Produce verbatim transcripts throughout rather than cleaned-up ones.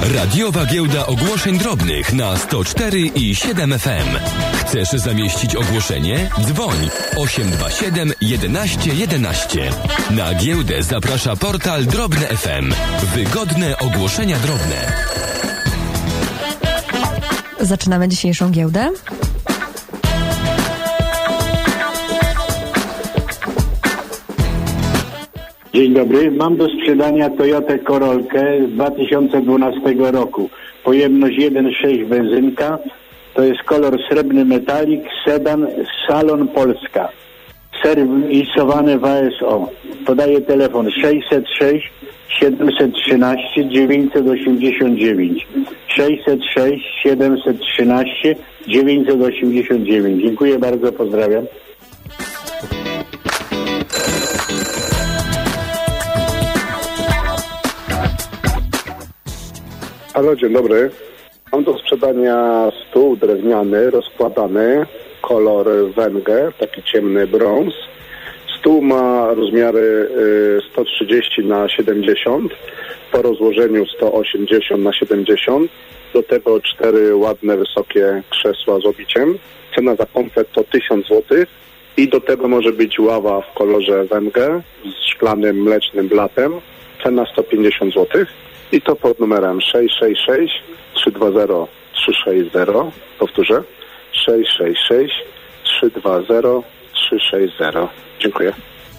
Radiowa Giełda Ogłoszeń Drobnych na sto cztery i siedem F M. Chcesz zamieścić ogłoszenie? Dzwoń osiem dwa siedem jedenaście jedenaście. Na giełdę zaprasza portal Drobne F M. Wygodne ogłoszenia drobne. Zaczynamy dzisiejszą giełdę. Dzień dobry. Mam do sprzedania Toyotę Corolkę z dwa tysiące dwunastego roku. Pojemność jeden przecinek sześć benzynka. To jest kolor srebrny metalik, sedan, salon Polska. Serwisowany w A S O. Podaję telefon sześćset sześć siedemset trzynaście dziewięćset osiemdziesiąt dziewięć. sześćset sześć siedemset trzynaście dziewięćset osiemdziesiąt dziewięć. Dziękuję bardzo, pozdrawiam. Halo, dzień dobry. Mam do sprzedania stół drewniany, rozkładany, kolor węgiel, taki ciemny brąz. Stół ma rozmiary sto trzydzieści na siedemdziesiąt, po rozłożeniu sto osiemdziesiąt na siedemdziesiąt. Do tego cztery ładne, wysokie krzesła z obiciem. Cena za komplet to tysiąc złotych i do tego może być ława w kolorze węgiel z szklanym mlecznym blatem. Cena sto pięćdziesiąt złotych. I to pod numerem sześć sześć sześć trzy dwa zero trzy sześć zero. Powtórzę. sześć sześć sześć trzy dwa zero trzy sześć zero. Dziękuję.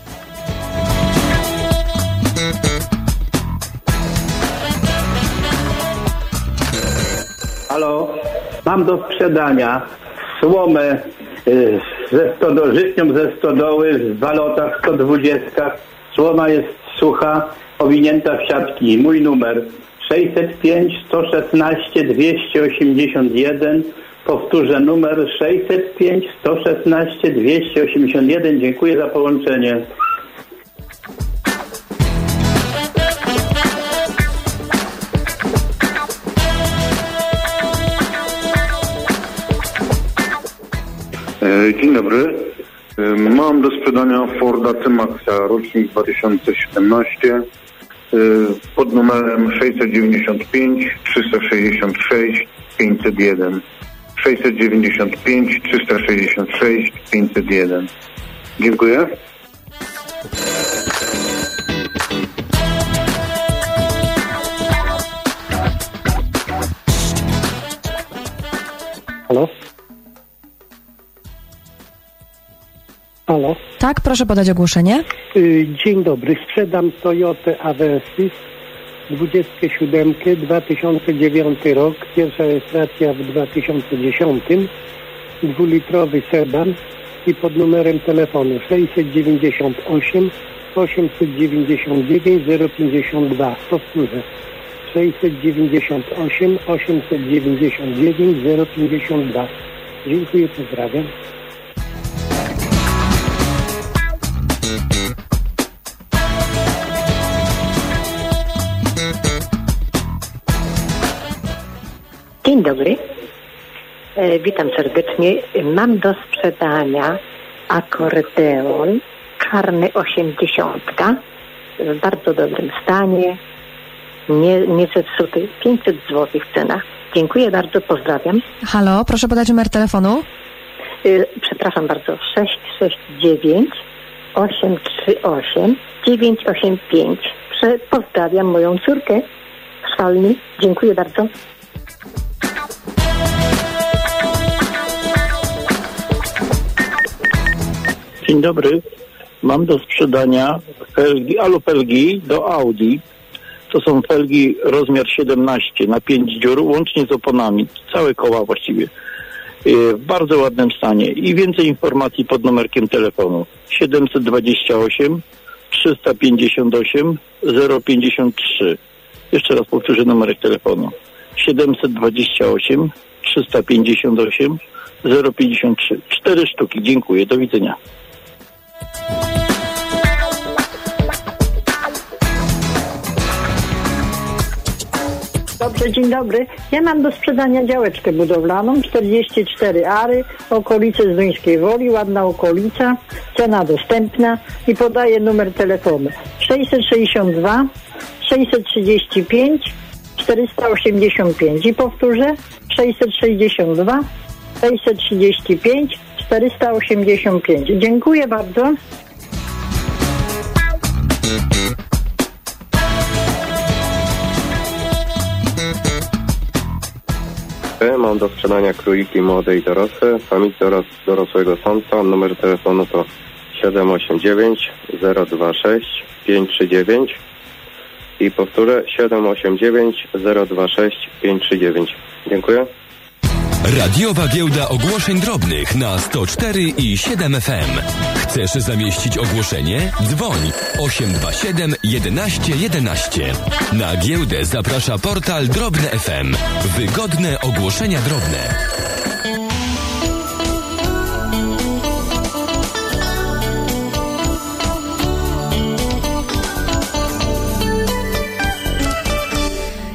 Halo. Mam do sprzedania słomę y, ze stodo- żytnią ze stodoły w walotach sto dwadzieścia. Słoma jest sucha, owinięta w siatki. Mój numer sześćset pięć sto szesnaście dwieście osiemdziesiąt jeden. Powtórzę numer sześćset pięć sto szesnaście dwieście osiemdziesiąt jeden. Dziękuję za połączenie. Dzień dobry. Mam do sprzedania Forda C-Maxa, rocznik dwa tysiące siedemnaście, pod numerem sześćset dziewięćdziesiąt pięć trzysta sześćdziesiąt sześć pięćset jeden. sześćset dziewięćdziesiąt pięć trzysta sześćdziesiąt sześć pięćset jeden. Dziękuję. Halo? Halo? Tak, proszę podać ogłoszenie. Dzień dobry. Sprzedam Toyotę Avensis dwudziestkę siedem dwa tysiące dziewiąty rok. Pierwsza rejestracja w dwa tysiące dziesiątym. Dwulitrowy sedan i pod numerem telefonu sześćset dziewięćdziesiąt osiem osiemset dziewięćdziesiąt dziewięć zero pięćdziesiąt dwa. Powtórzę. sześćset dziewięćdziesiąt osiem osiemset dziewięćdziesiąt dziewięć zero pięćdziesiąt dwa. Dziękuję, pozdrawiam. Dzień dobry. E, witam serdecznie. Mam do sprzedania akordeon czarny osiemdziesiątka w bardzo dobrym stanie, nie, nie zepsuty, pięćset złotych cena. Dziękuję bardzo, pozdrawiam. Halo, proszę podać numer telefonu. E, przepraszam bardzo, sześć sześć dziewięć osiem trzy osiem dziewięć osiem pięć. Prze- pozdrawiam moją córkę z Falny. Dziękuję bardzo. Dzień dobry. Mam do sprzedania felgi, alupelgi do Audi. To są felgi rozmiar siedemnaście na pięć dziur, łącznie z oponami. Całe koła właściwie. W bardzo ładnym stanie. I więcej informacji pod numerkiem telefonu siedemset dwadzieścia osiem trzysta pięćdziesiąt osiem zero pięćdziesiąt trzy. Jeszcze raz powtórzę numerek telefonu. siedemset dwadzieścia osiem trzysta pięćdziesiąt osiem zero pięćdziesiąt trzy. Cztery sztuki. Dziękuję. Do widzenia. Dobrze, dzień dobry. Ja mam do sprzedania działeczkę budowlaną, czterdzieści cztery ary, okolice Zduńskiej Woli, ładna okolica, cena dostępna i podaję numer telefonu sześćset sześćdziesiąt dwa sześćset trzydzieści pięć czterysta osiemdziesiąt pięć. I powtórzę, sześćset sześćdziesiąt dwa, sześćset trzydzieści pięć, czterysta osiemdziesiąt pięć. Dziękuję bardzo. Mam do sprzedania króliki młode i dorosłe, samice oraz dorosłego samca. Numer telefonu to siedem osiem dziewięć zero dwa sześć pięć trzy dziewięć i powtórzę siedem osiem dziewięć zero dwa sześć pięć trzy dziewięć. Dziękuję. Radiowa Giełda Ogłoszeń Drobnych na sto cztery i siedem F M. Chcesz zamieścić ogłoszenie? Dzwoń osiem dwa siedem jedenaście jedenaście. Na giełdę zaprasza portal Drobne F M. Wygodne ogłoszenia drobne.